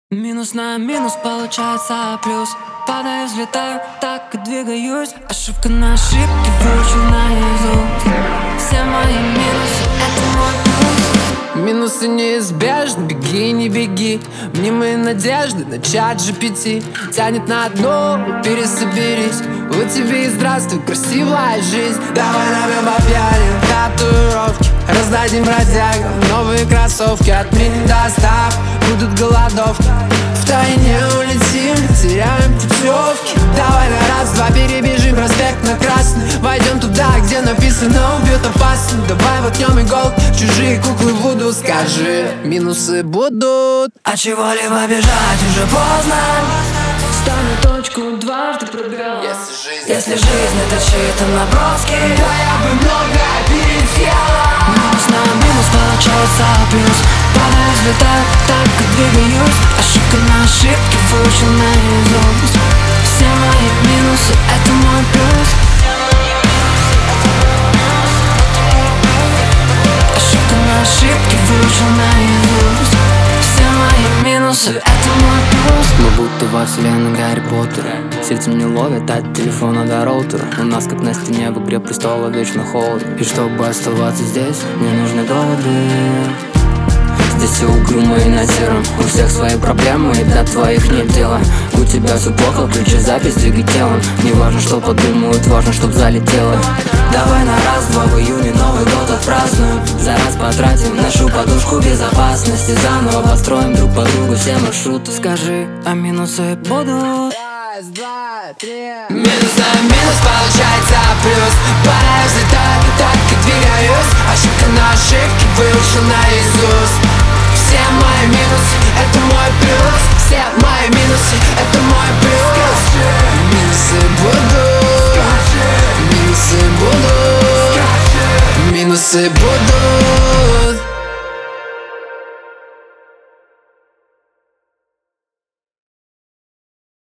Минус на минус получается плюс. Падаю, взлетаю, так и двигаюсь. Ошибка на ошибке, выучил наизусть. Все мои минусы — это мой плюс. Минусы неизбежны, беги, не беги. Мнимые надежды на чат GPT тянет на дно, пересоберись. Вот тебе и здравствуй, красивая жизнь. Давай набьем по пьяни татуировки, раздадим бродягам новые кроссовки. Отменим достав, будут голодовки. Втайне улетим, теряем путевки. Давай на раз-два перебежим проспект на красный. Войдем туда, где написано «убьет опасно». Давай воткнем иголки в чужие куклы Вуду. Скажи, минусы будут, а чего-либо бежать уже поздно. Ставлю точку, дважды пробел. Если жизнь это чьи-то наброски, да я бы многое перетела. Минус на минус получается плюс. Падаю, взлетаю, так и двигаюсь. Ошибка на ошибке, выучил наизусть. Все мои минусы — это мой плюс. Ошибка на ошибке, выучил наизусть. Все мои минусы — это мой плюс. Мы будто во вселенной Гарри Поттера. Сети не ловят от телефона до роутера. У нас как на стене в «Игре престолов» вечно холодно. И чтобы оставаться здесь, мне нужны доводы. Здесь все угрюмо и на сером. У всех свои проблемы, и до твоих нет дела. У тебя все плохо, включи запись, двигай телом. Не важно, что подумают, важно, чтоб залетело. Давай на раз-два в июне Новый год отпразднуем. За раз потратим нашу подушку безопасности. Заново построим друг по другу все маршруты. Скажи, а минусы будут? Раз, два, три. Минус на минус получается плюс. Пора взлетать, так и двигаюсь. Ошибка на ошибке, выучил наизусть. Все мои минусы — это мой плюс. Все мои минусы — это мой плюс. Минусы будут, минусы будут, минусы будут.